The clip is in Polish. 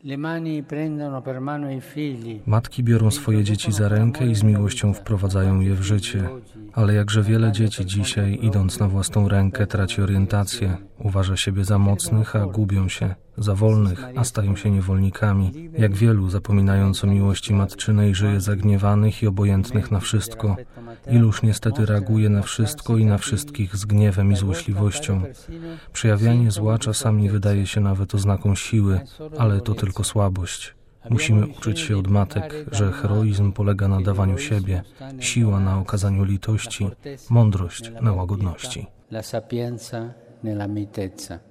Matki biorą swoje dzieci za rękę i z miłością wprowadzają je w życie. Ale jakże wiele dzieci dzisiaj, idąc na własną rękę, traci orientację. Uważa siebie za mocnych, a gubią się. Za wolnych, a stają się niewolnikami. Jak wielu, zapominając o miłości matczynej, żyje zagniewanych i obojętnych na wszystko. Iluż niestety reaguje na wszystko i na wszystkich z gniewem i złośliwością. Przejawianie zła czasami wydaje się nawet oznaką siły, ale to tylko słabość. Musimy uczyć się od matek, że heroizm polega na dawaniu siebie, siła na okazaniu litości, mądrość na łagodności.